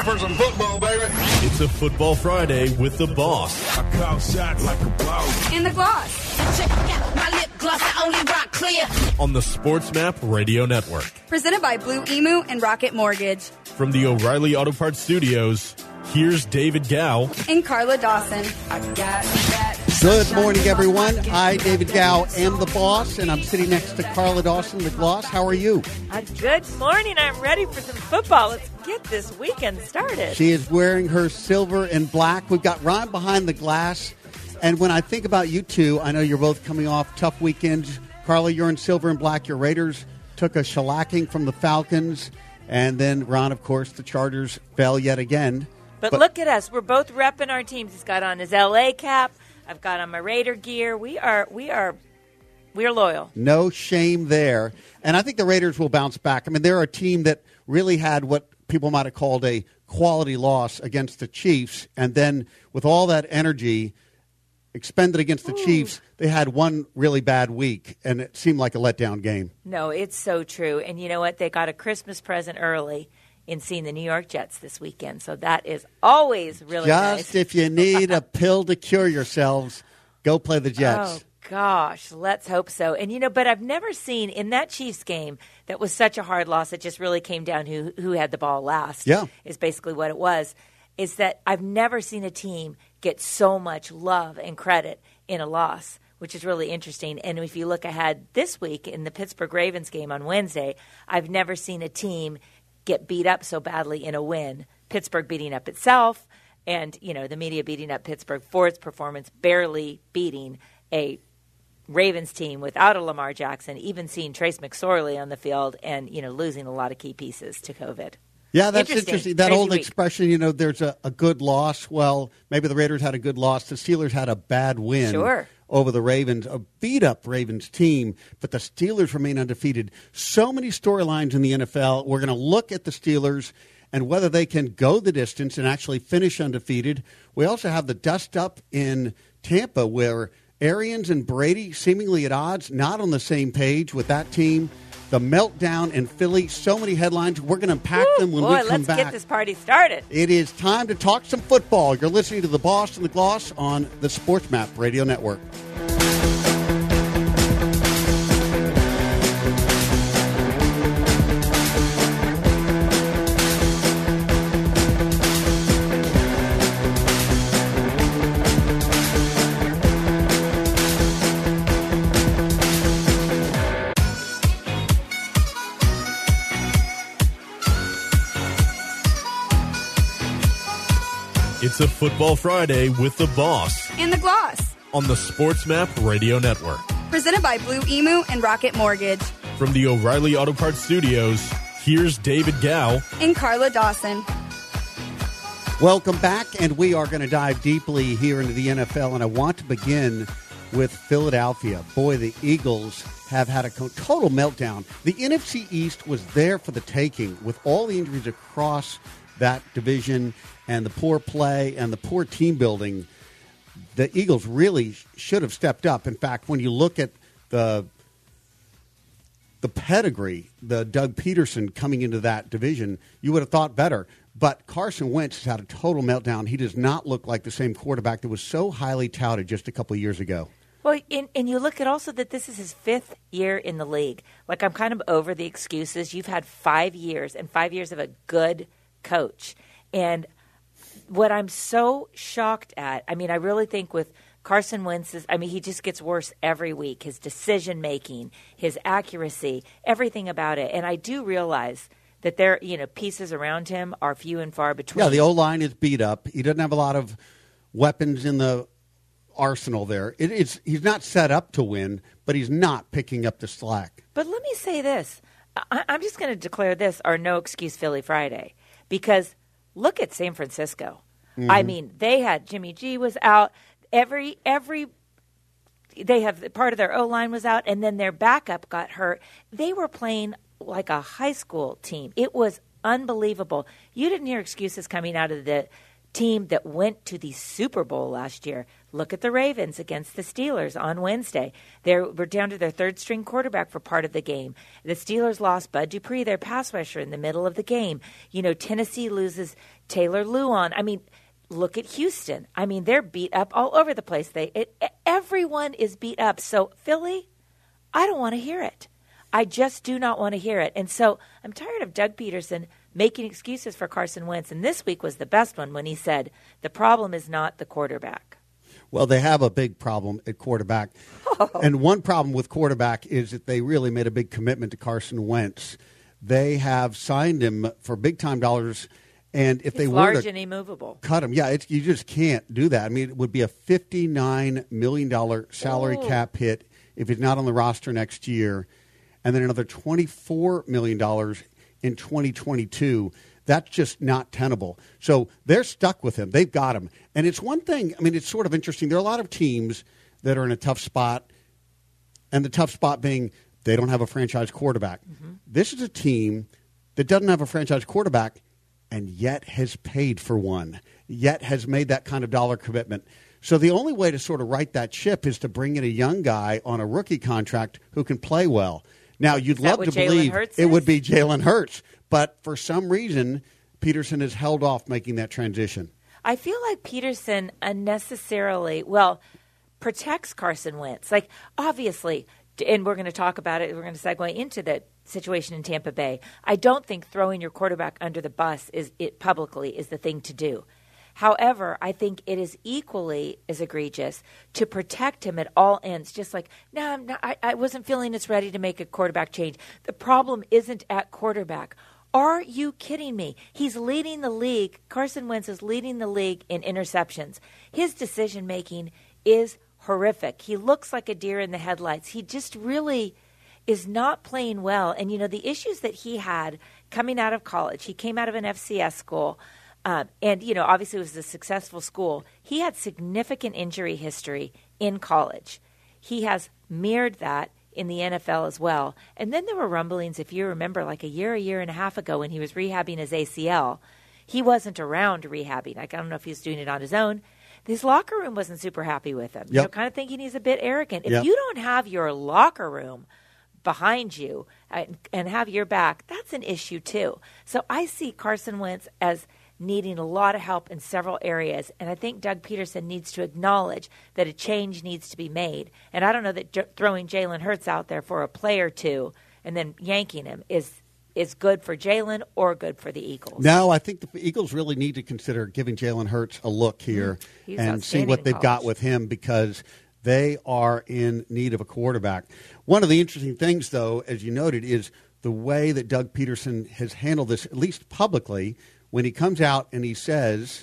for some football, baby. It's a Football Friday with the boss. I call shots like a boss. In the gloss. Check out my lip gloss, I only rock clear. On the Sports Map Radio Network. Presented by Blue Emu and Rocket Mortgage. From the O'Reilly Auto Parts Studios, here's David Gow and Carla Dawson. I got that. Good morning, everyone. I, David Gow, am the boss, and I'm sitting next to Carla Dawson, the gloss. How are you? Good morning. I'm ready for some football. Let's get this weekend started. She is wearing her silver and black. We've got Ryan behind the glass. And when I think about you two, I know you're both coming off tough weekends. Carla, you're in silver and black. Your Raiders took a shellacking from the Falcons. And then, Ron, of course, the Chargers fell yet again. But look at us. We're both repping our teams. He's got on his L.A. cap. I've got on my Raider gear. We are loyal. No shame there. And I think the Raiders will bounce back. I mean, they're a team that really had what people might have called a quality loss against the Chiefs. And then with all that energy expended against the Chiefs, they had one really bad week, and it seemed like a letdown game. No, it's so true. And you know what? They got a Christmas present early in seeing the New York Jets this weekend. So that is always really nice. Just if you need a pill to cure yourselves, go play the Jets. Oh, gosh. Let's hope so. And, but I've never seen in that Chiefs game that was such a hard loss. It just really came down who had the ball last. Yeah. Is basically what it was. Is that I've never seen a team get so much love and credit in a loss, which is really interesting. And if you look ahead this week in the Pittsburgh Ravens game on Wednesday, I've never seen a team get beat up so badly in a win. Pittsburgh beating up itself and, the media beating up Pittsburgh for its performance, barely beating a Ravens team without a Lamar Jackson, even seeing Trace McSorley on the field and, losing a lot of key pieces to COVID. Yeah, that's interesting. That Crazy old week. expression, there's a good loss. Well, maybe the Raiders had a good loss. The Steelers had a bad win. Sure. Over the Ravens, a beat-up Ravens team, but the Steelers remain undefeated. So many storylines in the NFL. We're going to look at the Steelers and whether they can go the distance and actually finish undefeated. We also have the dust-up in Tampa where Arians and Brady seemingly at odds, not on the same page with that team. The meltdown in Philly, so many headlines. We're going to unpack them when we come let's back. Get this party started. It is time to talk some football. You're listening to The Boss and the Gloss on the Sports Map Radio Network. It's a Football Friday with the boss. In the gloss. On the Sports Map Radio Network. Presented by Blue Emu and Rocket Mortgage. From the O'Reilly Auto Parts Studios, here's David Gow and Carla Dawson. Welcome back, and we are going to dive deeply here into the NFL, and I want to begin with Philadelphia. Boy, the Eagles have had a total meltdown. The NFC East was there for the taking with all the injuries across that division and the poor play and the poor team building. The Eagles really should have stepped up. In fact, when you look at the pedigree, the Doug Peterson coming into that division, you would have thought better. But Carson Wentz has had a total meltdown. He does not look like the same quarterback that was so highly touted just a couple of years ago. Well, and you look at also that this is his 5th year in the league. Like, I'm kind of over the excuses. You've had 5 years and 5 years of a good coach. And what I'm so shocked at, I really think with Carson Wentz, he just gets worse every week. His decision-making, his accuracy, everything about it. And I do realize that there, pieces around him are few and far between. Yeah, the O-line is beat up. He doesn't have a lot of weapons in the arsenal there. He's not set up to win, but he's not picking up the slack. But let me say this. I'm just going to declare this our No Excuse Philly Friday. Because look at San Francisco. Mm-hmm. They had Jimmy G was out. They have part of their O-line was out, and then their backup got hurt. They were playing like a high school team. It was unbelievable. You didn't hear excuses coming out of the team that went to the Super Bowl last year. Look at the Ravens against the Steelers on Wednesday. They were down to their third-string quarterback for part of the game. The Steelers lost Bud Dupree, their pass rusher, in the middle of the game. Tennessee loses Taylor Lewan. I mean, look at Houston. I mean, they're beat up all over the place. Everyone is beat up. So, Philly, I don't want to hear it. I just do not want to hear it. And so I'm tired of Doug Peterson making excuses for Carson Wentz. And this week was the best one when he said, the problem is not the quarterback. Well, they have a big problem at quarterback. And one problem with quarterback is that they really made a big commitment to Carson Wentz. They have signed him for big-time dollars. And if they were large to and immovable. Cut him, you just can't do that. I mean, it would be a $59 million salary cap hit if he's not on the roster next year, and then another $24 million in 2022. That's just not tenable. So they're stuck with him. They've got him. And it's one thing, I mean, it's sort of interesting. There are a lot of teams that are in a tough spot, and the tough spot being they don't have a franchise quarterback. Mm-hmm. This is a team that doesn't have a franchise quarterback and yet has paid for one, yet has made that kind of dollar commitment. So the only way to sort of right that ship is to bring in a young guy on a rookie contract who can play well. Now, you'd love to believe it would be Jalen Hurts, but for some reason, Peterson has held off making that transition. I feel like Peterson unnecessarily, protects Carson Wentz. Like, obviously, and we're going to talk about it, we're going to segue into the situation in Tampa Bay. I don't think throwing your quarterback under the bus publicly is the thing to do. However, I think it is equally as egregious to protect him at all ends. Just like, I wasn't feeling as ready to make a quarterback change. The problem isn't at quarterback. Are you kidding me? He's leading the league. Carson Wentz is leading the league in interceptions. His decision-making is horrific. He looks like a deer in the headlights. He just really is not playing well. And, the issues that he had coming out of college, he came out of an FCS school, and, obviously it was a successful school. He had significant injury history in college. He has mirrored that in the NFL as well. And then there were rumblings, if you remember, like a year and a half ago when he was rehabbing his ACL. He wasn't around rehabbing. I don't know if he was doing it on his own. His locker room wasn't super happy with him. Yep. Kind of thinking he's a bit arrogant. If you don't have your locker room behind you and have your back, that's an issue too. So I see Carson Wentz as needing a lot of help in several areas, and I think Doug Peterson needs to acknowledge that a change needs to be made. And I don't know that throwing Jalen Hurts out there for a play or two and then yanking him is good for Jalen or good for the Eagles. No, I think the Eagles really need to consider giving Jalen Hurts a look here and seeing what they've got with him, because they are in need of a quarterback. One of the interesting things, though, as you noted, is the way that Doug Peterson has handled this, at least publicly, when he comes out and he says,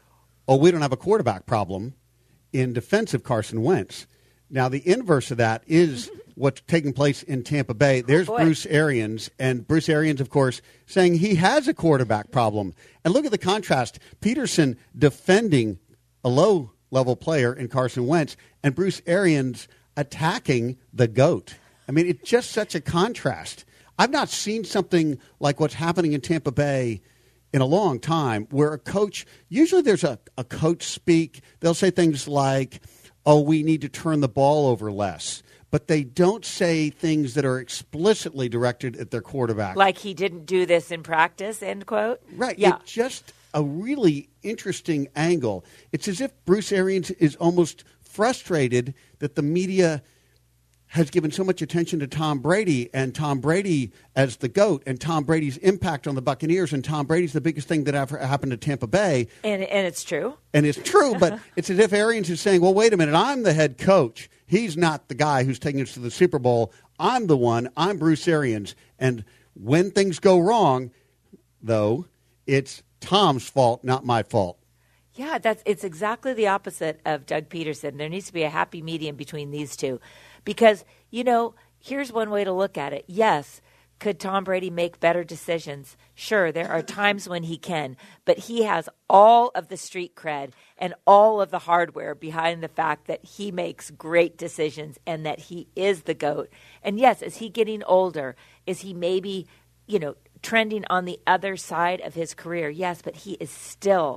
we don't have a quarterback problem, in defense of Carson Wentz. Now, the inverse of that is what's taking place in Tampa Bay. There's Bruce Arians, and Bruce Arians, of course, saying he has a quarterback problem. And look at the contrast. Peterson defending a low-level player in Carson Wentz, and Bruce Arians attacking the GOAT. I mean, it's just such a contrast. I've not seen something like what's happening in Tampa Bay in a long time, where a coach, usually there's a coach speak. They'll say things like, we need to turn the ball over less. But they don't say things that are explicitly directed at their quarterback. Like he didn't do this in practice, end quote? Right. Yeah. It's just a really interesting angle. It's as if Bruce Arians is almost frustrated that the media has given so much attention to Tom Brady, and Tom Brady as the GOAT, and Tom Brady's impact on the Buccaneers, and Tom Brady's the biggest thing that ever happened to Tampa Bay. And it's true. And it's true, but it's as if Arians is saying, well, wait a minute, I'm the head coach. He's not the guy who's taking us to the Super Bowl. I'm the one. I'm Bruce Arians. And when things go wrong, though, it's Tom's fault, not my fault. Yeah, it's exactly the opposite of Doug Peterson. There needs to be a happy medium between these two. Because, here's one way to look at it. Yes, could Tom Brady make better decisions? Sure, there are times when he can. But he has all of the street cred and all of the hardware behind the fact that he makes great decisions and that he is the GOAT. And yes, is he getting older? Is he maybe, trending on the other side of his career? Yes, but he is still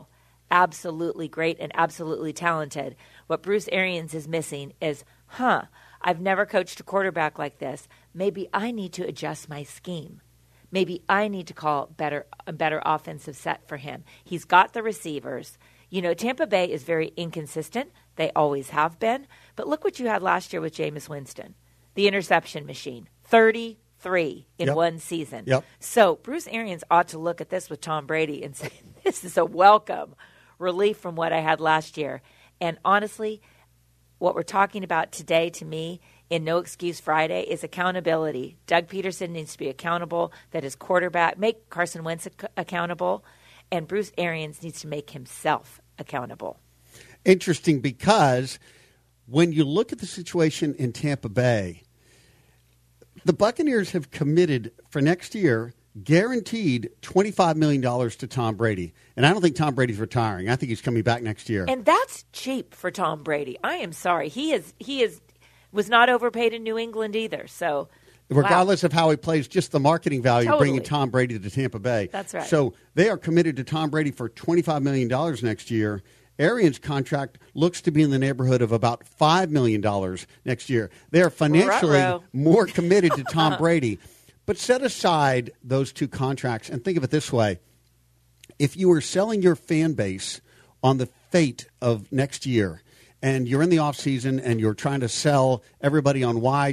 absolutely great and absolutely talented. What Bruce Arians is missing is, I've never coached a quarterback like this. Maybe I need to adjust my scheme. Maybe I need to call a better offensive set for him. He's got the receivers. You know, Tampa Bay is very inconsistent. They always have been. But look what you had last year with Jameis Winston, the interception machine, 33 in one season. Yep. So Bruce Arians ought to look at this with Tom Brady and say, this is a welcome relief from what I had last year. And honestly, what we're talking about today to me in No Excuse Friday is accountability. Doug Peterson needs to be accountable, that his quarterback, make Carson Wentz accountable, and Bruce Arians needs to make himself accountable. Interesting, because when you look at the situation in Tampa Bay, the Buccaneers have committed for next year guaranteed $25 million to Tom Brady. And I don't think Tom Brady's retiring. I think he's coming back next year. And that's cheap for Tom Brady. I am sorry. He was not overpaid in New England either. So regardless of how he plays, just the marketing value Totally. bringing Tom Brady to Tampa Bay. That's right. So they are committed to Tom Brady for $25 million next year. Arians' contract looks to be in the neighborhood of about $5 million next year. They are financially Ruh-roh. more committed to Tom Brady. But set aside those two contracts and think of it this way. If you were selling your fan base on the fate of next year, and you're in the offseason and you're trying to sell everybody on why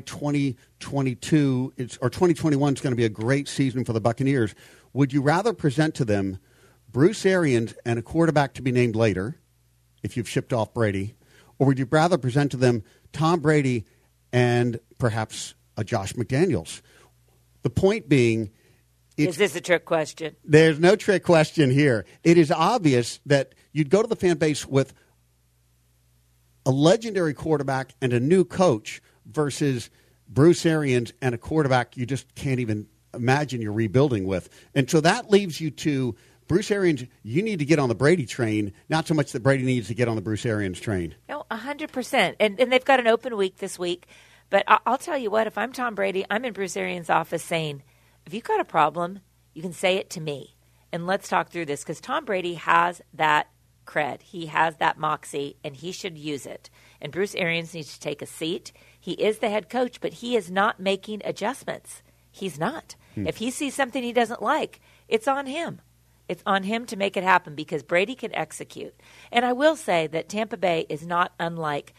2022 or 2021 is going to be a great season for the Buccaneers, would you rather present to them Bruce Arians and a quarterback to be named later, if you've shipped off Brady, or would you rather present to them Tom Brady and perhaps a Josh McDaniels? The point being, is this a trick question? There's no trick question here. It is obvious that you'd go to the fan base with a legendary quarterback and a new coach versus Bruce Arians and a quarterback you just can't even imagine you're rebuilding with. And so that leaves you to Bruce Arians. You need to get on the Brady train, not so much that Brady needs to get on the Bruce Arians train. No, 100%. And they've got an open week this week. But I'll tell you what, if I'm Tom Brady, I'm in Bruce Arians' office saying, if you've got a problem, you can say it to me. And let's talk through this, because Tom Brady has that cred. He has that moxie, and he should use it. And Bruce Arians needs to take a seat. He is the head coach, but he is not making adjustments. He's not. If he sees something he doesn't like, it's on him. It's on him to make it happen, because Brady can execute. And I will say that Tampa Bay is not unlike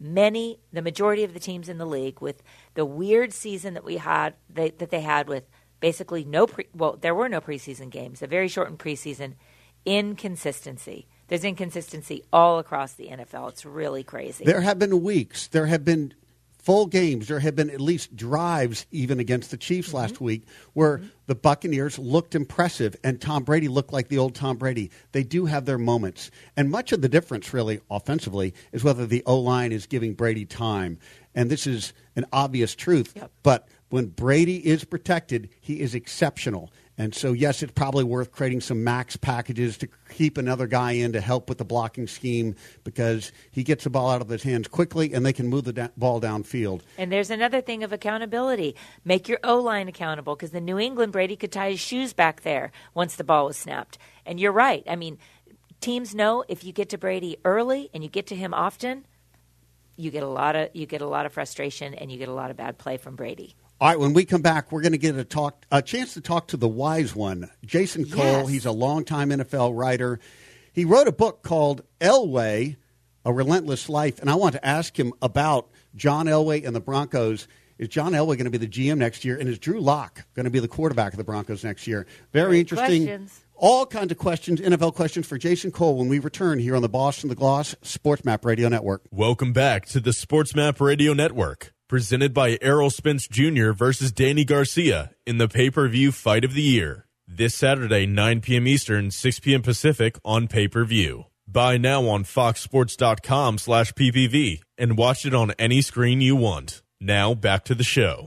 the majority of the teams in the league, with the weird season that they had with basically there were no preseason games, a very shortened preseason. Inconsistency. There's inconsistency all across the NFL. It's really crazy. There have been weeks. There have been full games. There have been at least drives, even against the Chiefs last week, where the Buccaneers looked impressive and Tom Brady looked like the old Tom Brady. They do have their moments. And much of the difference, really, offensively, is whether the O-line is giving Brady time. And this is an obvious truth. Yep. But when Brady is protected, he is exceptional. And so, yes, it's probably worth creating some max packages to keep another guy in to help with the blocking scheme, because he gets the ball out of his hands quickly and they can move the ball downfield. And there's another thing of accountability. Make your O-line accountable, because the New England Brady could tie his shoes back there once the ball was snapped. And you're right. I mean, teams know if you get to Brady early and you get to him often, you get a lot of frustration and you get a lot of bad play from Brady. All right, when we come back, we're going to get a chance to talk to the wise one, Jason Cole. Yes. He's a longtime NFL writer. He wrote a book called Elway, A Relentless Life, and I want to ask him about John Elway and the Broncos. Is John Elway going to be the GM next year, and is Drew Lock going to be the quarterback of the Broncos next year? Very Great interesting. questions. All kinds of questions, NFL questions for Jason Cole when we return here on the Boss and the Gloss Sports Map Radio Network. Welcome back to the Sports Map Radio Network, presented by Errol Spence Jr. versus Danny Garcia in the pay-per-view fight of the year. This Saturday, 9 p.m. Eastern, 6 p.m. Pacific on pay-per-view. Buy now on foxsports.com/PPV and watch it on any screen you want. Now back to the show.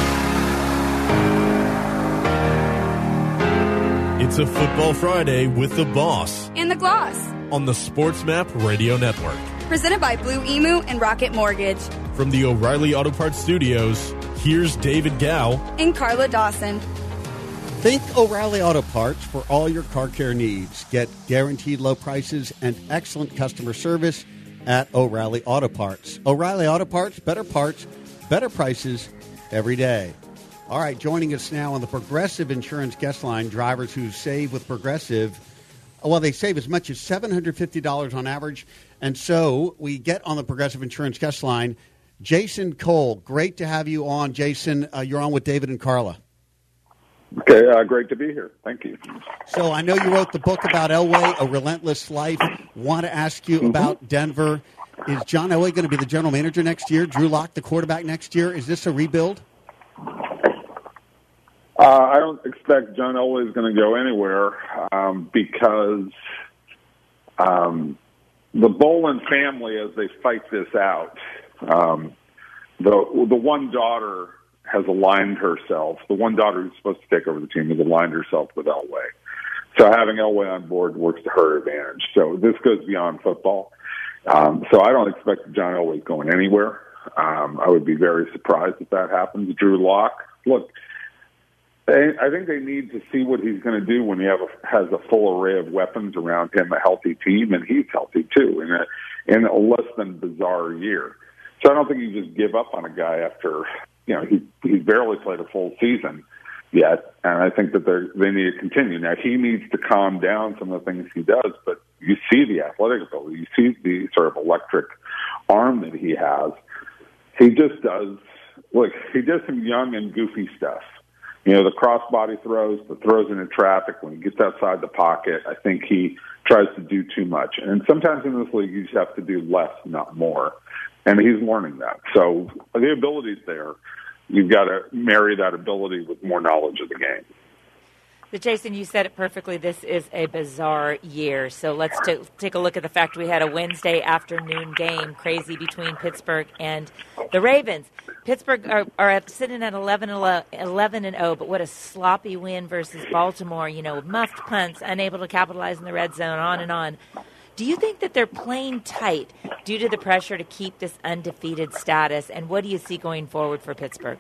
It's a Football Friday with the Boss And the Gloss. on the Sports Map Radio Network. Presented by Blue Emu and Rocket Mortgage. From the O'Reilly Auto Parts Studios, here's David Gow And Carla Dawson. Think O'Reilly Auto Parts for all your car care needs. Get guaranteed low prices and excellent customer service at O'Reilly Auto Parts. O'Reilly Auto Parts, better prices every day. All right, joining us now on the Progressive Insurance guest line, drivers who save with Progressive. Well, they save as much as $750 on average. And so we get on the Progressive Insurance guest line, Jason Cole. Great to have you on, Jason. You're on with David and Carla. Okay, great to be here. Thank you. So I know you wrote the book about Elway, A Relentless Life. Want to ask you about Denver. Is John Elway going to be the general manager next year? Drew Lock, the quarterback next year? Is this a rebuild? I don't expect John Elway is going to go anywhere because the Bolin family, as they fight this out, the one daughter has aligned herself. The one daughter who's supposed to take over the team has aligned herself with Elway. So having Elway on board works to her advantage. So this goes beyond football. So I don't expect John Elway going anywhere. I would be very surprised if that happens. Drew Lock, look, I think they need to see what he's going to do when he has a full array of weapons around him, a healthy team, and he's healthy too in a less than bizarre year. So I don't think you just give up on a guy after, he's barely played a full season yet, and I think that they need to continue. Now, he needs to calm down some of the things he does, but you see the athletic ability, you see the sort of electric arm that he has. He just does some young and goofy stuff. The crossbody throws, the throws into traffic, when he gets outside the pocket, I think he tries to do too much. And sometimes in this league, you just have to do less, not more. And he's learning that. So the ability's there. You've got to marry that ability with more knowledge of the game. But Jason, you said it perfectly. This is a bizarre year. So let's take a look at the fact we had a Wednesday afternoon game, crazy, between Pittsburgh and the Ravens. Pittsburgh are sitting at 11-0, but what a sloppy win versus Baltimore. Muffed punts, unable to capitalize in the red zone, on and on. Do you think that they're playing tight due to the pressure to keep this undefeated status? And what do you see going forward for Pittsburgh?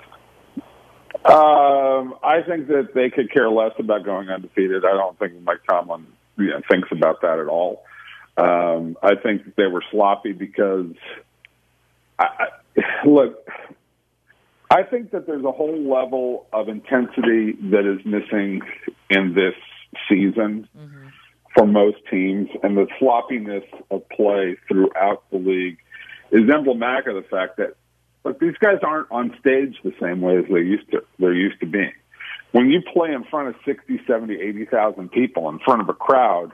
I think that they could care less about going undefeated. I don't think Mike Tomlin thinks about that at all. I think that they were sloppy because, I think that there's a whole level of intensity that is missing in this season for most teams, and the sloppiness of play throughout the league is emblematic of the fact that, look, these guys aren't on stage the same way as they're used to being. When you play in front of 60, 70, 80,000 people in front of a crowd,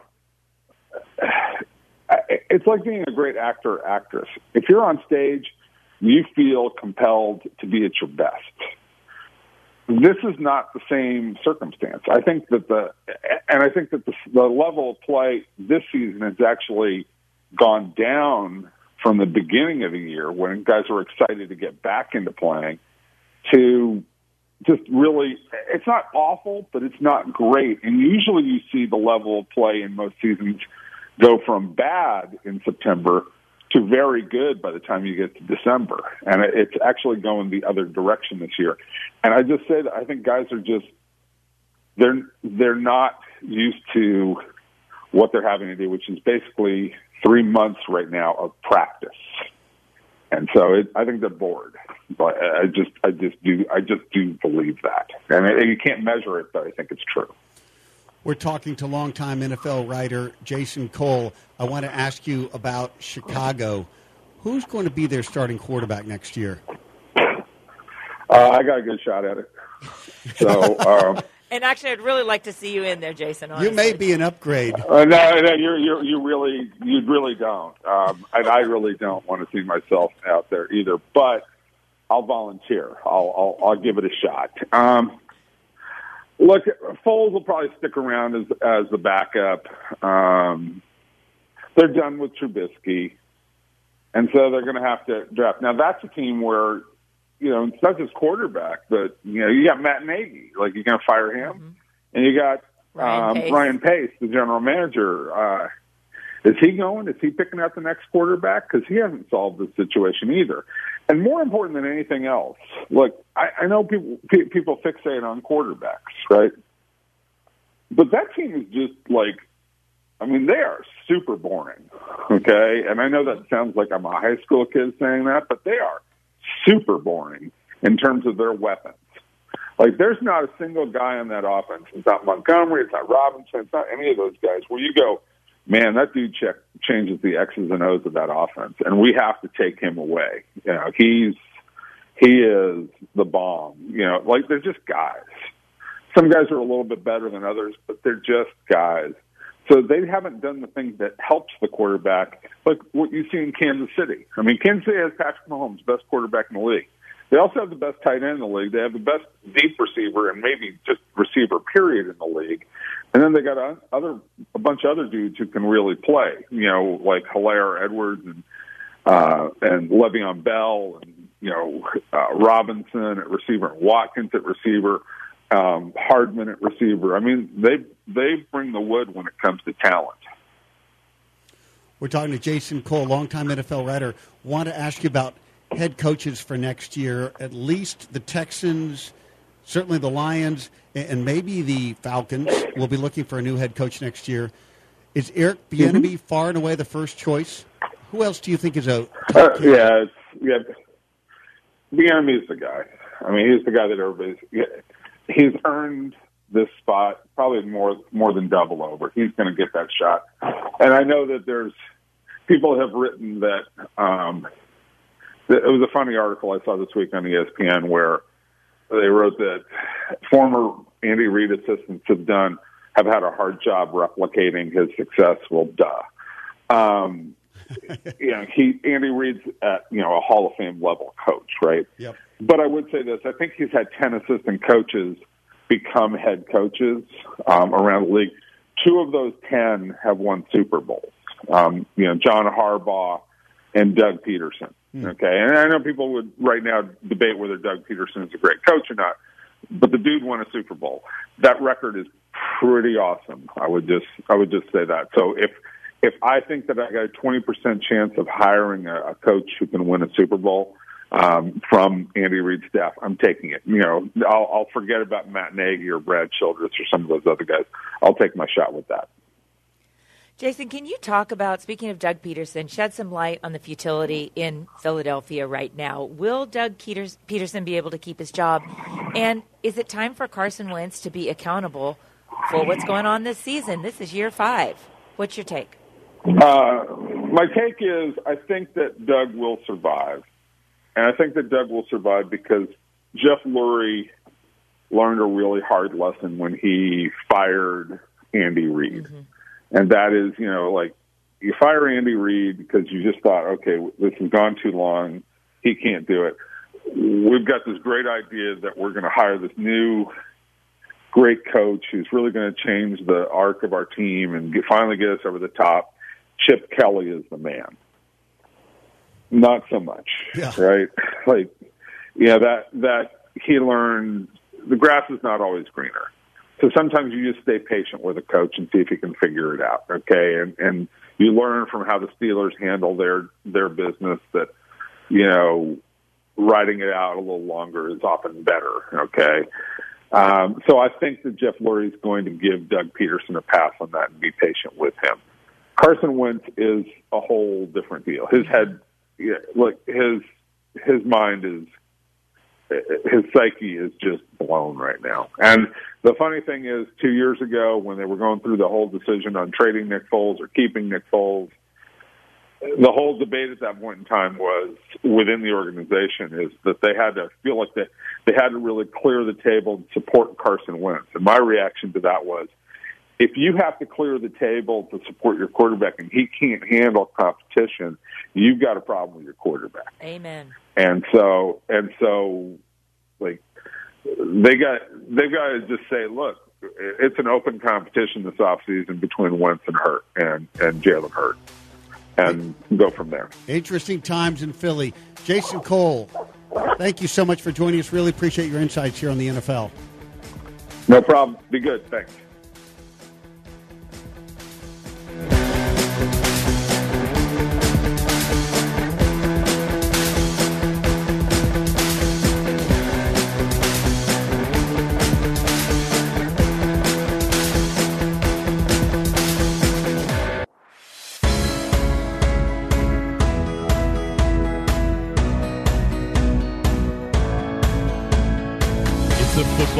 it's like being a great actor or actress. If you're on stage, you feel compelled to be at your best. This is not the same circumstance. I think that the level of play this season has actually gone down from the beginning of the year, when guys were excited to get back into playing, to just really, it's not awful, but it's not great. And usually you see the level of play in most seasons go from bad in September to very good by the time you get to December. And it's actually going the other direction this year. And I just say that I think guys are just, they're not used to what they're having to do, which is basically 3 months right now of practice. And so I think they're bored, but I just do believe that. And you can't measure it, but I think it's true. We're talking to longtime NFL writer Jason Cole. I want to ask you about Chicago. Who's going to be their starting quarterback next year? I got a good shot at it. So, and actually, I'd really like to see you in there, Jason. Honestly. You may be an upgrade. No, you really don't. And I really don't want to see myself out there either. But I'll volunteer. I'll give it a shot. Look, Foles will probably stick around as the backup. They're done with Trubisky, and so they're going to have to draft. Now, that's a team where, it's not just quarterback, but, you got Matt Nagy. Like, you're going to fire him. Mm-hmm. And you got Ryan Pace, the general manager. Is he going? Is he picking out the next quarterback? Because he hasn't solved the situation either. And more important than anything else, look, I know people fixate on quarterbacks, right? But that team is just like, I mean, they are super boring, okay? And I know that sounds like I'm a high school kid saying that, but they are super boring in terms of their weapons. Like, there's not a single guy on that offense. It's not Montgomery. It's not Robinson. It's not any of those guys where you go, man, that dude changes the X's and O's of that offense, and we have to take him away. You know, he is the bomb. You know, like, they're just guys. Some guys are a little bit better than others, but they're just guys. So they haven't done the thing that helps the quarterback, like what you see in Kansas City. I mean, Kansas City has Patrick Mahomes, best quarterback in the league. They also have the best tight end in the league. They have the best deep receiver and maybe just receiver period in the league. And then they got a bunch of other dudes who can really play, you know, like Hilaire Edwards and Le'Veon Bell and, you know, Robinson at receiver and Watkins at receiver, Hardman at receiver. I mean, they bring the wood when it comes to talent. We're talking to Jason Cole, longtime NFL writer. Want to ask you about head coaches for next year, at least the Texans, certainly the Lions, and maybe the Falcons will be looking for a new head coach next year. Is Eric Bieniemy far and away the first choice? Who else do you think is a top Bieniemy is the guy. I mean, he's the guy that everybody's – he's earned this spot probably more than double over. He's going to get that shot. And I know that there's – people have written that it was a funny article I saw this week on ESPN where they wrote that former Andy Reid assistants have had a hard job replicating his success. Well, duh. You know, Andy Reid's at, you know, a Hall of Fame level coach, right? Yep. But I would say this: I think he's had 10 assistant coaches become head coaches around the league. 2 of those 10 have won Super Bowls. You know, John Harbaugh and Doug Peterson. Okay, and I know people would right now debate whether Doug Peterson is a great coach or not, but the dude won a Super Bowl. That record is pretty awesome. I would just say that. So if I think that I got a 20% chance of hiring a coach who can win a Super Bowl from Andy Reid's staff, I'm taking it. You know, I'll forget about Matt Nagy or Brad Childress or some of those other guys. I'll take my shot with that. Jason, can you talk about, speaking of Doug Peterson, shed some light on the futility in Philadelphia right now? Will Doug Peterson be able to keep his job? And is it time for Carson Wentz to be accountable for what's going on this season? This is year 5. What's your take? My take is I think that Doug will survive. And I think that Doug will survive because Jeff Lurie learned a really hard lesson when he fired Andy Reid. Mm-hmm. And that is, you know, like you fire Andy Reid because you just thought, okay, this has gone too long. He can't do it. We've got this great idea that we're going to hire this new great coach who's really going to change the arc of our team and finally get us over the top. Chip Kelly is the man. Not so much, right? Like, yeah, that he learned the grass is not always greener. So sometimes you just stay patient with a coach and see if you can figure it out, okay? And you learn from how the Steelers handle their business that, you know, riding it out a little longer is often better, okay? So I think that Jeff Lurie is going to give Doug Peterson a pass on that and be patient with him. Carson Wentz is a whole different deal. His head, look, his mind is, his psyche is just blown right now. And the funny thing is, 2 years ago, when they were going through the whole decision on trading Nick Foles or keeping Nick Foles, the whole debate at that point in time was within the organization is that they had to feel like they had to really clear the table and support Carson Wentz. And my reaction to that was, if you have to clear the table to support your quarterback and he can't handle competition, you've got a problem with your quarterback. Amen. And so, like, they've got to just say, look, it's an open competition this offseason between Wentz and Hurt and Jalen Hurts, and go from there. Interesting times in Philly. Jason Cole, thank you so much for joining us. Really appreciate your insights here on the NFL. No problem. Be good. Thanks.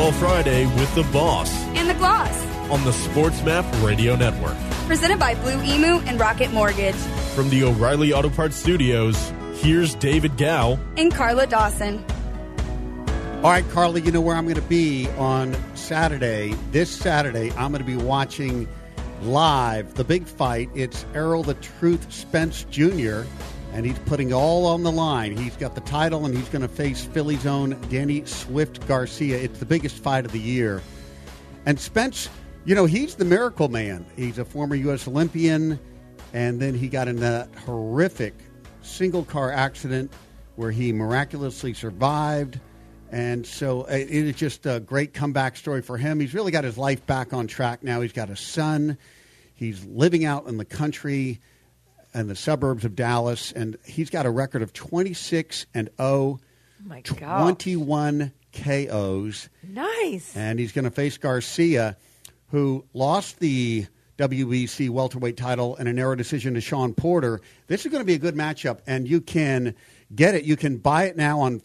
Football Friday with the Boss And the Gloss. on the Sports Map Radio Network. Presented by Blue Emu and Rocket Mortgage. From the O'Reilly Auto Parts Studios, here's David Gow. And Carla Dawson. All right, Carly, you know where I'm going to be on Saturday. This Saturday, I'm going to be watching live the big fight. It's Errol the Truth Spence Jr., and he's putting all on the line. He's got the title, and he's going to face Philly's own Danny Swift Garcia. It's the biggest fight of the year. And Spence, you know, he's the miracle man. He's a former U.S. Olympian, and then he got in that horrific single-car accident where he miraculously survived. And so it is just a great comeback story for him. He's really got his life back on track now. He's got a son. He's living out in the country and the suburbs of Dallas, and he's got a record of 26-0, Oh my God. 21 KOs. Nice. And he's going to face Garcia, who lost the WBC welterweight title in a narrow decision to Sean Porter. This is going to be a good matchup, and you can get it. You can buy it now on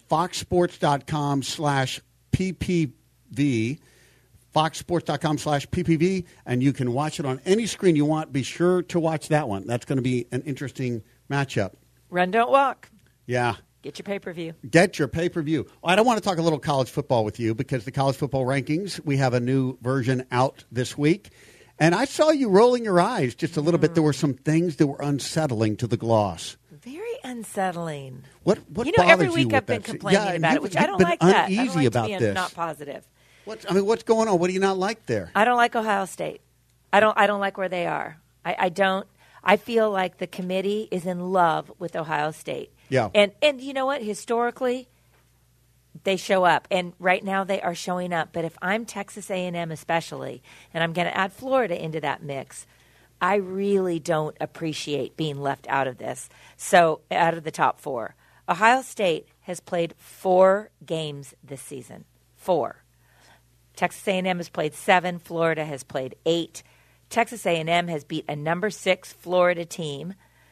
foxsports.com/PPV, foxsports.com/PPV, and you can watch it on any screen you want. Be sure to watch that one. That's going to be an interesting matchup. Run, don't walk. Yeah. Get your pay-per-view. Get your pay-per-view. I don't want to talk a little college football with you because the college football rankings, we have a new version out this week. And I saw you rolling your eyes just a little bit. There were some things that were unsettling to the gloss. Very unsettling. What You know, every bothers week you I've with been that? complaining Yeah, about it, you've- which I you've don't been like that. I don't uneasy like about to be this. not positive. What's going on? What do you not like there? I don't like Ohio State. I don't like where they are. I don't. I feel like the committee is in love with Ohio State. Yeah. And you know what? Historically, they show up, and right now they are showing up. But if I'm Texas A&M especially, and I'm going to add Florida into that mix, I really don't appreciate being left out of this. So out of the top four, Ohio State has played 4 games this season. 4. Texas A&M has played 7. Florida has played 8. Texas A&M has beat a number 6 Florida team.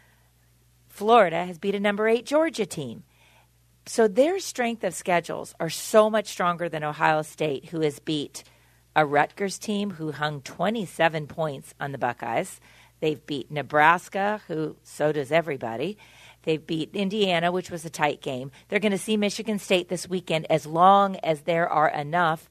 Florida has beat a number 8 Georgia team. So their strength of schedules are so much stronger than Ohio State, who has beat a Rutgers team who hung 27 points on the Buckeyes. They've beat Nebraska, who so does everybody. They've beat Indiana, which was a tight game. They're going to see Michigan State this weekend as long as there are enough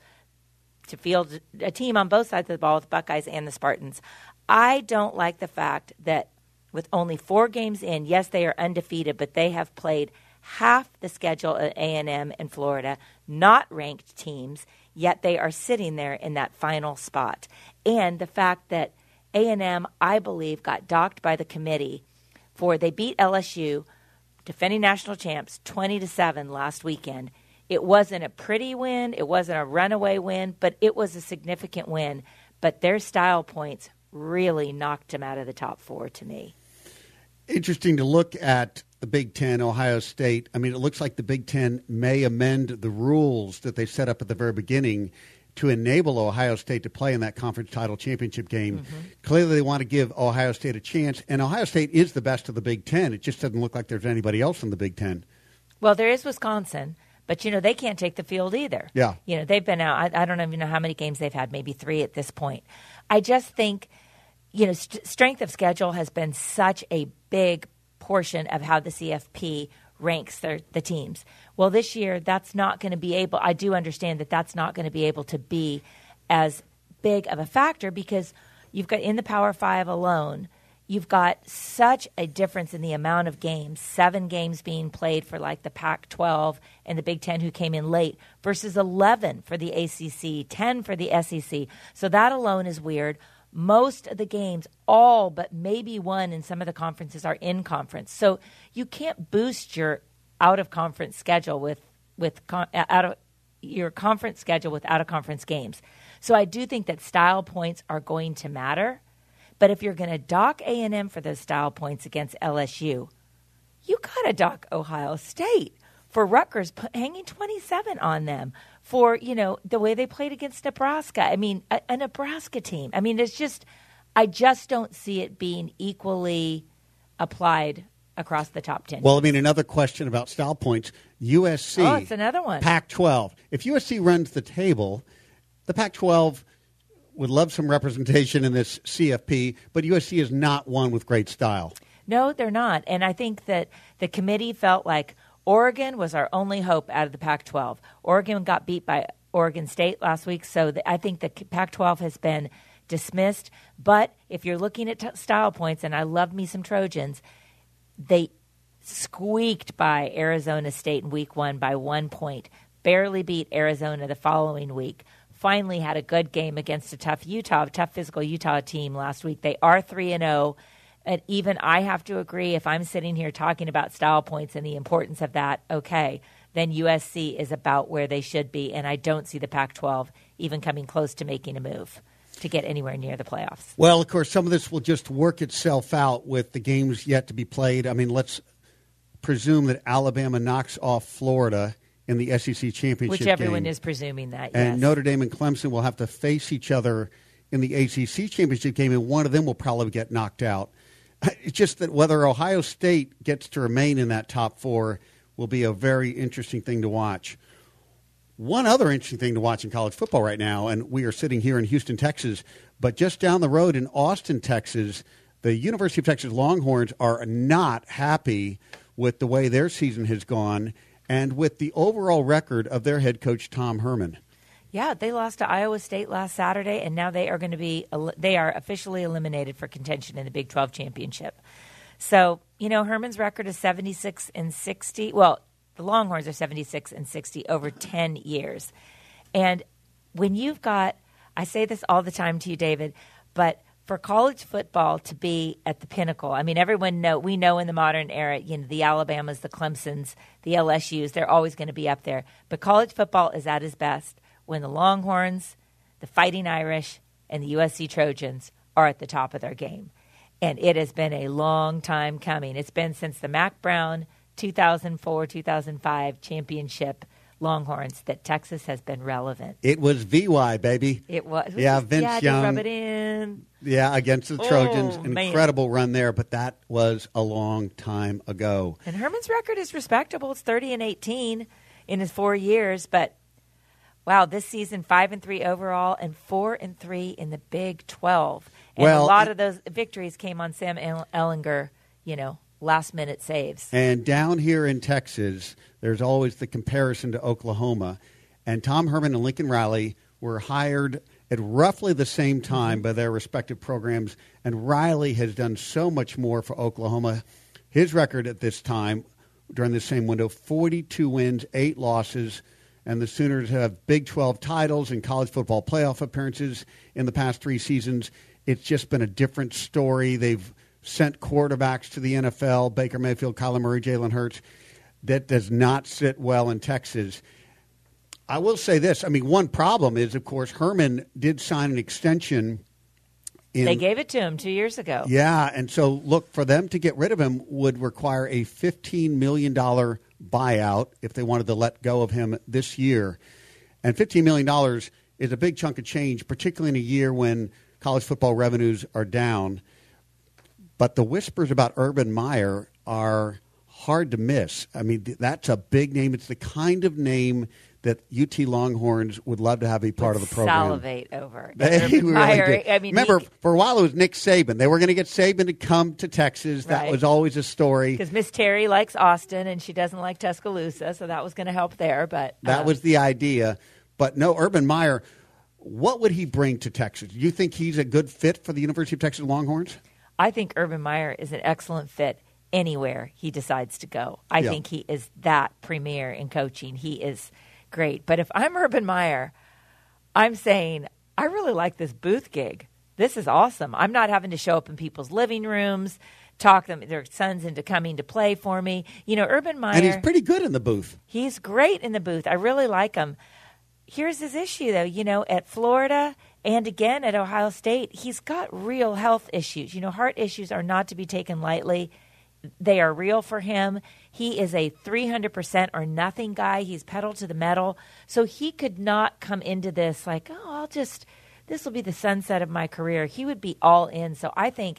to field a team on both sides of the ball with the Buckeyes and the Spartans. I don't like the fact that with only 4 games in, yes, they are undefeated, but they have played half the schedule at A&M and Florida, not ranked teams, yet they are sitting there in that final spot. And the fact that A&M, I believe, got docked by the committee for they beat LSU, defending national champs, 20-7 last weekend. It wasn't a pretty win. It wasn't a runaway win, but it was a significant win. But their style points really knocked them out of the top 4 to me. Interesting to look at the Big Ten, Ohio State. I mean, it looks like the Big Ten may amend the rules that they set up at the very beginning to enable Ohio State to play in that conference title championship game. Mm-hmm. Clearly, they want to give Ohio State a chance, and Ohio State is the best of the Big Ten. It just doesn't look like there's anybody else in the Big Ten. Well, there is Wisconsin, but, you know, they can't take the field either. Yeah. You know, they've been out. I don't even know how many games they've had, maybe 3 at this point. I just think, you know, strength of schedule has been such a big portion of how the CFP ranks the teams. Well, this year, that's not going to be able – I do understand that that's not going to be able to be as big of a factor because you've got in the Power 5 alone, you've got such a difference in the amount of games, 7 games being played for like the Pac-12 and the Big Ten who came in late versus 11 for the ACC, 10 for the SEC. So that alone is weird. Most of the games, all but maybe one in some of the conferences, are in conference. So you can't boost your out-of-conference schedule with out of your conference schedule with out-of-conference games. So I do think that style points are going to matter. But if you're going to dock A&M for those style points against LSU, you got to dock Ohio State for Rutgers hanging 27 on them. For, you know, the way they played against Nebraska. I mean, a Nebraska team. I mean, it's just, I just don't see it being equally applied across the top 10. Well, I mean, another question about style points. USC. Oh, it's another one. Pac-12. If USC runs the table, the Pac-12 would love some representation in this CFP, but USC is not one with great style. No, they're not. And I think that the committee felt like Oregon was our only hope out of the Pac-12. Oregon got beat by Oregon State last week, so I think the Pac-12 has been dismissed. But if you're looking at style points, and I love me some Trojans, they squeaked by Arizona State in week 1 by 1 point, barely beat Arizona the following week. Finally had a good game against a tough physical Utah team last week. They are 3-0. And even I have to agree, if I'm sitting here talking about style points and the importance of that, okay, then USC is about where they should be. And I don't see the Pac-12 even coming close to making a move to get anywhere near the playoffs. Well, of course, some of this will just work itself out with the games yet to be played. I mean, let's presume that Alabama knocks off Florida in the SEC championship Which everyone game. is presuming that, yes. And Notre Dame and Clemson will have to face each other in the ACC championship game, and one of them will probably get knocked out. It's just that whether Ohio State gets to remain in that top 4 will be a very interesting thing to watch. One other interesting thing to watch in college football right now, and we are sitting here in Houston, Texas, but just down the road in Austin, Texas, the University of Texas Longhorns are not happy with the way their season has gone and with the overall record of their head coach, Tom Herman. Yeah, they lost to Iowa State last Saturday, and now they are officially eliminated for contention in the Big 12 championship. So, Herman's record is 76-60. Well, the Longhorns are 76-60 over 10 years. And when you've got, I say this all the time to you, David, but for college football to be at the pinnacle, I mean, we know in the modern era, the Alabamas, the Clemsons, the LSUs, they're always going to be up there. But college football is at its best when the Longhorns, the Fighting Irish, and the USC Trojans are at the top of their game. And it has been a long time coming. It's been since the Mac Brown 2004-2005 championship Longhorns that Texas has been relevant. It was VY, baby. It was. Yeah, Vince Young. To rub it in. Yeah, against the Trojans. Man. Incredible run there, but that was a long time ago. And Herman's record is respectable. It's 30-18 in his 4 years, but wow, this season 5-3 overall and 4-3 in the Big 12. And a lot of those victories came on Sam Ehlinger, last-minute saves. And down here in Texas, there's always the comparison to Oklahoma. And Tom Herman and Lincoln Riley were hired at roughly the same time by their respective programs. And Riley has done so much more for Oklahoma. His record at this time, during the same window, 42 wins, 8 losses. And the Sooners have Big 12 titles and college football playoff appearances in the past 3 seasons. It's just been a different story. They've sent quarterbacks to the NFL, Baker Mayfield, Kyler Murray, Jalen Hurts. That does not sit well in Texas. I will say this. I mean, one problem is, of course, Herman did sign an extension. They gave it to him 2 years ago. Yeah, and so, look, for them to get rid of him would require a $15 million buyout if they wanted to let go of him this year. And $15 million is a big chunk of change, particularly in a year when college football revenues are down. But the whispers about Urban Meyer are hard to miss. I mean, that's a big name. It's the kind of name that UT Longhorns would love to have be part of the program. Salivate over. They really Meyer, did. Remember, for a while it was Nick Saban. They were going to get Saban to come to Texas. That was always a story. Because Miss Terry likes Austin and she doesn't like Tuscaloosa, so that was going to help there. But that was the idea. But no, Urban Meyer, what would he bring to Texas? Do you think he's a good fit for the University of Texas Longhorns? I think Urban Meyer is an excellent fit anywhere he decides to go. I think he is that premier in coaching. He is great. But if I'm Urban Meyer, I'm saying, I really like this booth gig. This is awesome. I'm not having to show up in people's living rooms, talk their sons into coming to play for me. Urban Meyer. And he's pretty good in the booth. He's great in the booth. I really like him. Here's his issue, though. At Florida and again at Ohio State, he's got real health issues. Heart issues are not to be taken lightly. They are real for him. He is a 300% or nothing guy. He's pedal to the metal. So he could not come into this like, this will be the sunset of my career. He would be all in. So I think,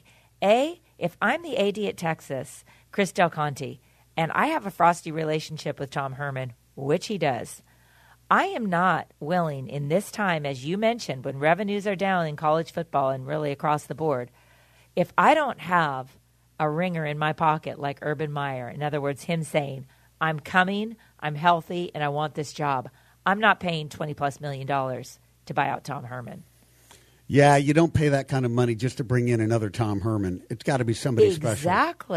if I'm the AD at Texas, Chris Del Conte, and I have a frosty relationship with Tom Herman, which he does, I am not willing in this time, as you mentioned, when revenues are down in college football and really across the board, if I don't have a ringer in my pocket like Urban Meyer, in other words, him saying, I'm coming, I'm healthy, and I want this job, I'm not paying $20+ million to buy out Tom Herman. Yeah, you don't pay that kind of money just to bring in another Tom Herman. It's got to be somebody special.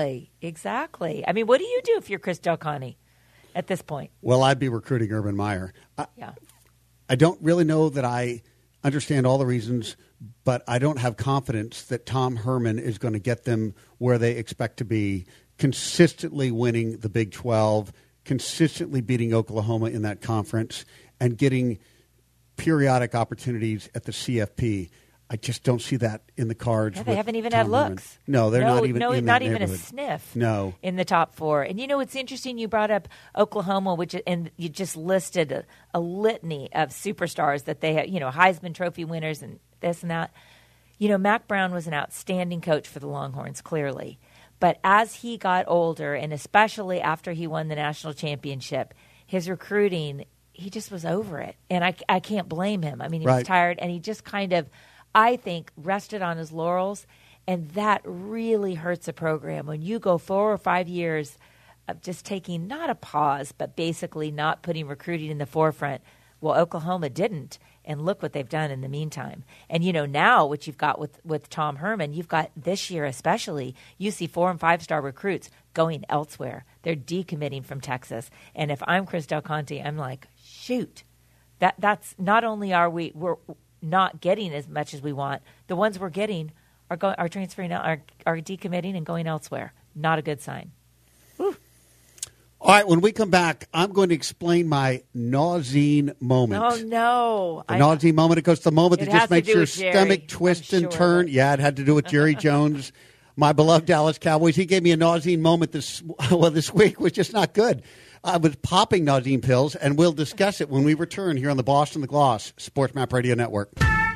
Exactly. I mean, what do you do if you're Chris Del Conte at this point? Well, I'd be recruiting Urban Meyer. Yeah. I don't really know that I understand all the reasons, but I don't have confidence that Tom Herman is going to get them where they expect to be, consistently winning the Big 12, consistently beating Oklahoma in that conference, and getting periodic opportunities at the CFP. I just don't see that in the cards. Yeah, they haven't even Tom had Herman. looks. No, they're not even in not that even a neighborhood. sniff. No. In the top 4. And it's interesting you brought up Oklahoma, and you just listed a litany of superstars that they have, Heisman Trophy winners and this and that. Mac Brown was an outstanding coach for the Longhorns, clearly. But as he got older, and especially after he won the national championship, his recruiting, he just was over it. And I can't blame him. I mean, he was tired, and he just kind of, I think, rested on his laurels. And that really hurts a program when you go 4 or 5 years of just taking not a pause, but basically not putting recruiting in the forefront. Well, Oklahoma didn't, and look what they've done in the meantime. And, now what you've got with Tom Herman, you've got this year especially, you see 4- and 5-star recruits going elsewhere. They're decommitting from Texas. And if I'm Chris Del Conte, I'm like, shoot, that's not only we're not getting as much as we want, the ones we're getting are transferring out, are decommitting and going elsewhere. Not a good sign. Whew. All right, when we come back, I'm going to explain my Nauzene moment. Oh, no. The Nauzene moment, of course, the moment that just makes your Jerry. stomach twist and turn. Yeah, it had to do with Jerry Jones, my beloved Dallas Cowboys. He gave me a Nauzene moment this week, was just not good. I was popping Nauzene pills, and we'll discuss it when we return here on the Boston The Gloss Sports Map Radio Network.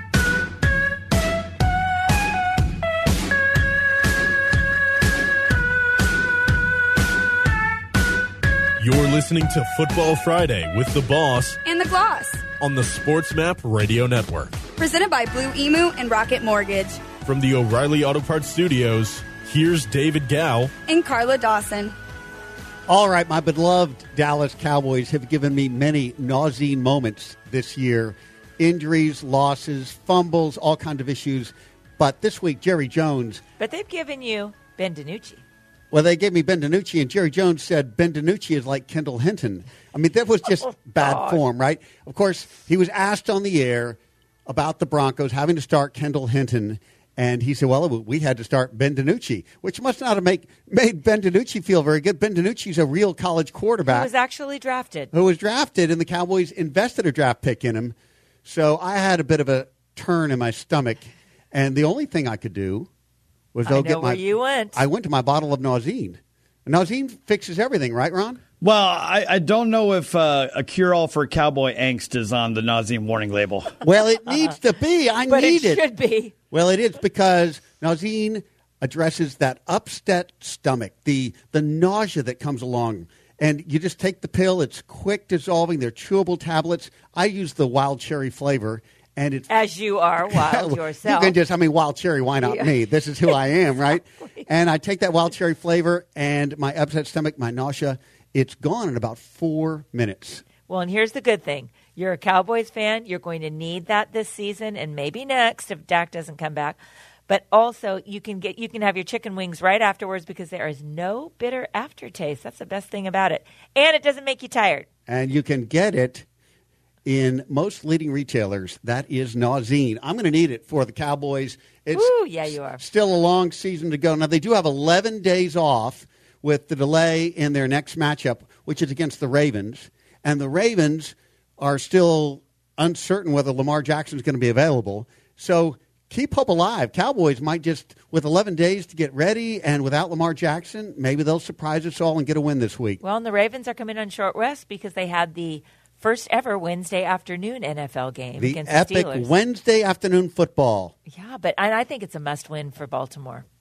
You're listening to Football Friday with The Boss And the Gloss. on the Sports Map Radio Network. Presented by Blue Emu and Rocket Mortgage. From the O'Reilly Auto Parts Studios, here's David Gow. And Carla Dawson. All right, my beloved Dallas Cowboys have given me many Nauzene moments this year. Injuries, losses, fumbles, all kinds of issues. But this week, Jerry Jones. But they've given you Ben DiNucci. Well, they gave me Ben DiNucci, and Jerry Jones said Ben DiNucci is like Kendall Hinton. I mean, that was just bad form, right? Of course, he was asked on the air about the Broncos having to start Kendall Hinton, and he said, well, we had to start Ben DiNucci, which must not have made Ben DiNucci feel very good. Ben DiNucci's a real college quarterback. Who was actually drafted. Who was drafted, and the Cowboys invested a draft pick in him. So I had a bit of a turn in my stomach, and the only thing I could do was where you went. I went to my bottle of Nauzene. Nauzene fixes everything, right, Ron? Well, I don't know if a cure-all for cowboy angst is on the Nauzene warning label. Well, it needs to be. But need it should be. Well, it is, because Nauzene addresses that upset stomach, the nausea that comes along. And you just take the pill. It's quick dissolving. They're chewable tablets. I use the wild cherry flavor. And it's, as you are wild yourself. You can wild cherry, why not me? This is who I am, right? Exactly. And I take that wild cherry flavor, and my upset stomach, my nausea, it's gone in about 4 minutes. Well, and here's the good thing. You're a Cowboys fan. You're going to need that this season and maybe next if Dak doesn't come back. But also, you can have your chicken wings right afterwards because there is no bitter aftertaste. That's the best thing about it. And it doesn't make you tired. And you can get it in most leading retailers. That is Nauzene. I'm going to need it for the Cowboys. It's yeah, you are. Still a long season to go. Now, they do have 11 days off with the delay in their next matchup, which is against the Ravens. And the Ravens are still uncertain whether Lamar Jackson is going to be available. So keep hope alive. Cowboys might just, with 11 days to get ready and without Lamar Jackson, maybe they'll surprise us all and get a win this week. Well, and the Ravens are coming on short rest because they had the first ever Wednesday afternoon NFL game against the Steelers. The epic Wednesday afternoon football. Yeah, but I think it's a must-win for Baltimore.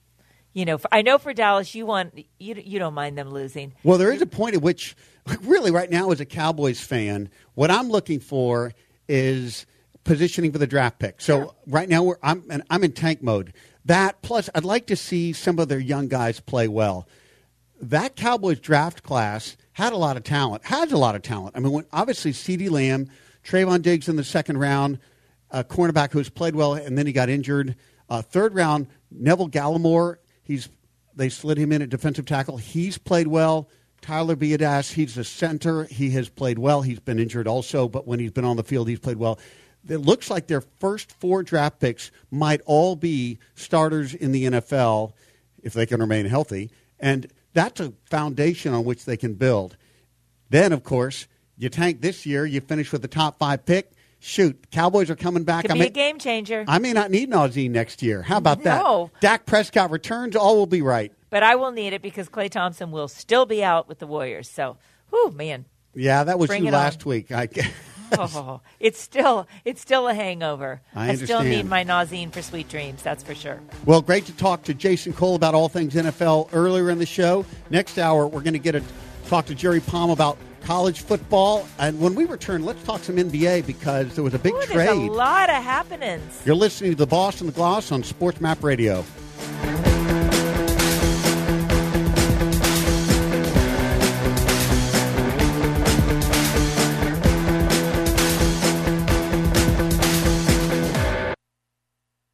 I know for Dallas, you don't mind them losing. Well, there is a point at which, really, right now, as a Cowboys fan, what I'm looking for is positioning for the draft pick. So right now, I'm in tank mode. That plus, I'd like to see some of their young guys play well. That Cowboys draft class had a lot of talent. Has a lot of talent. I mean, obviously, CeeDee Lamb, Trayvon Diggs in the second round, a cornerback who's played well, and then he got injured. Third round, Neville Gallimore. They slid him in at defensive tackle. He's played well. Tyler Biadasz, he's the center. He has played well. He's been injured also, but when he's been on the field, he's played well. It looks like their first 4 draft picks might all be starters in the NFL if they can remain healthy. And that's a foundation on which they can build. Then, of course, you tank this year. You finish with the top 5 pick. Shoot, Cowboys are coming back. Could be a game changer. I may not need Nazim next year. How about that? No. Dak Prescott returns. All will be right. But I will need it because Klay Thompson will still be out with the Warriors. So, man. Yeah, that was Bring you it last on. week. It's still a hangover. I still understand. need my Nazim for sweet dreams, that's for sure. Well, great to talk to Jason Cole about all things NFL earlier in the show. Next hour, we're going to talk to Jerry Palm about college football. And when we return, let's talk some NBA because there was a big trade. There's a lot of happenings. You're listening to The Boss and the Gloss on Sports Map Radio.